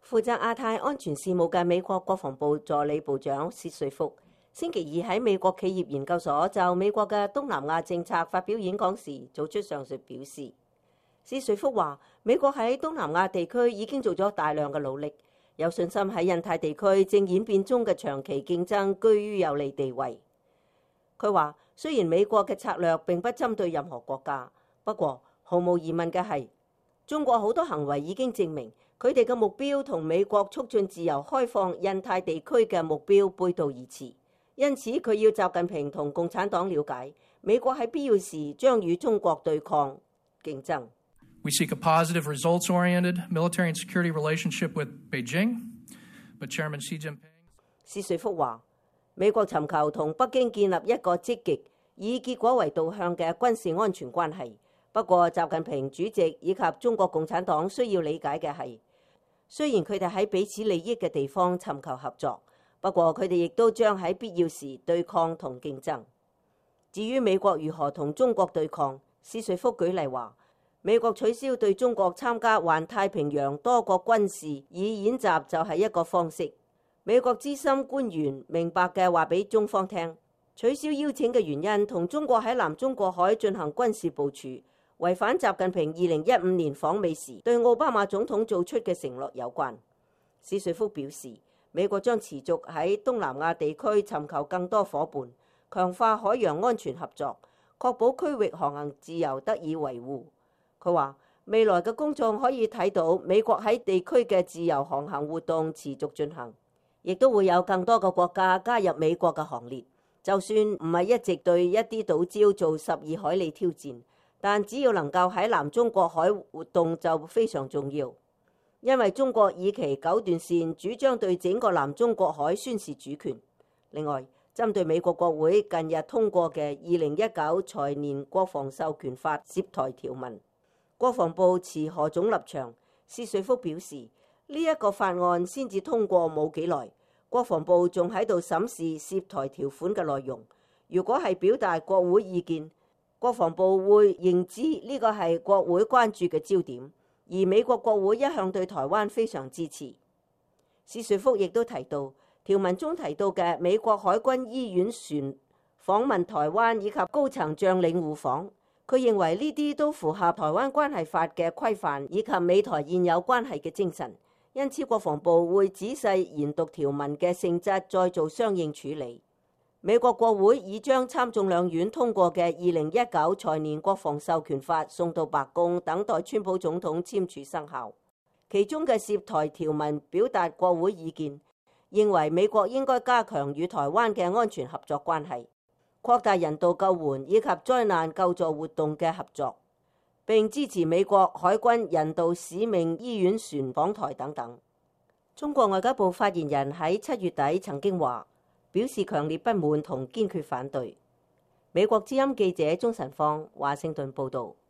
負責亞太安全事務嘅美國國防部助理部長薛瑞福星期二喺美國企業研究所就美國嘅東南亞政策發表演講時，做出上述表示。薛瑞福話：美國喺東南亞地區已經做咗大量嘅努力，有信心喺印太地區正演變中嘅長期競爭居於有利地位。佢話：雖然美國嘅策略並不針對任何國家，不過毫無疑問嘅係，中國好多行為已經證明佢哋嘅目標同美國促進自由開放印太地區嘅目標背道而馳。因此，佢要習近平同共產黨了解，美國喺必要時將與中國對抗競爭。 We seek a positive, results-oriented military and security relationship with Beijing, but Chairman Xi Jinping 薛瑞福話：美國尋求同北京建立一個積極以結果為導向嘅軍事安全關係。不過，習近平主席以及中國共產黨需要理解嘅係，雖然佢哋喺彼此利益嘅地方尋求合作，不過佢哋亦都將喺必要時對抗同競爭。至於美國如何同中國對抗，薛瑞福舉例話：美國取消對中國參加環太平洋多國軍事以演習就係一個方式。美國資深官員明白嘅話俾中方聽，取消邀請嘅原因同中國喺南中國海進行軍事部署，違反習近平2015年訪美時對奧巴馬總統做出嘅承諾有關。薛瑞福表示，美國將持續喺東南亞地區尋求更多夥伴，強化海洋安全合作，確保區域航行自由得以維護。佢話，未來嘅公眾可以睇到美國喺地區嘅自由航行活動持續進行，亦都會有更多嘅國家加入美國嘅行列。就算唔係一直對一啲島礁做12海里挑戰，但只要能夠喺南中國海活動就非常重要，因為中國以其九段線主張對整個南中國海宣示主權。另外，針對美國國會近日通過嘅2019財年國防授權法涉台條文，國防部持何種立場？薛瑞福表示，呢一個法案先至通過冇幾耐，國防部仲喺度審視涉台條款嘅內容。如果係表達國會意見，國防部會認知呢個係國會關注嘅焦點，而美國國會一向對台灣非常支持。薛瑞福亦都提到，條文中提到嘅美國海軍醫院船訪問台灣以及高層將領互訪，佢認為呢啲都符合台灣關係法嘅規範以及美台現有關係嘅精神，因此國防部會仔細研讀條文嘅性質，再做相應處理。美國國會已將參眾兩院通過嘅2019財年國防授權法送到白宮，等待川普總統簽署生效。其中嘅涉台條文表達國會意見，認為美國應該加強與台灣嘅安全合作關係，擴大人道救援以及災難救助活動嘅合作，並支持美國海軍人道使命醫院船訪台等等。中國外交部發言人喺7月底曾經話，表示強烈不滿同堅決反對。美國之音記者鍾晨芳華盛頓報導。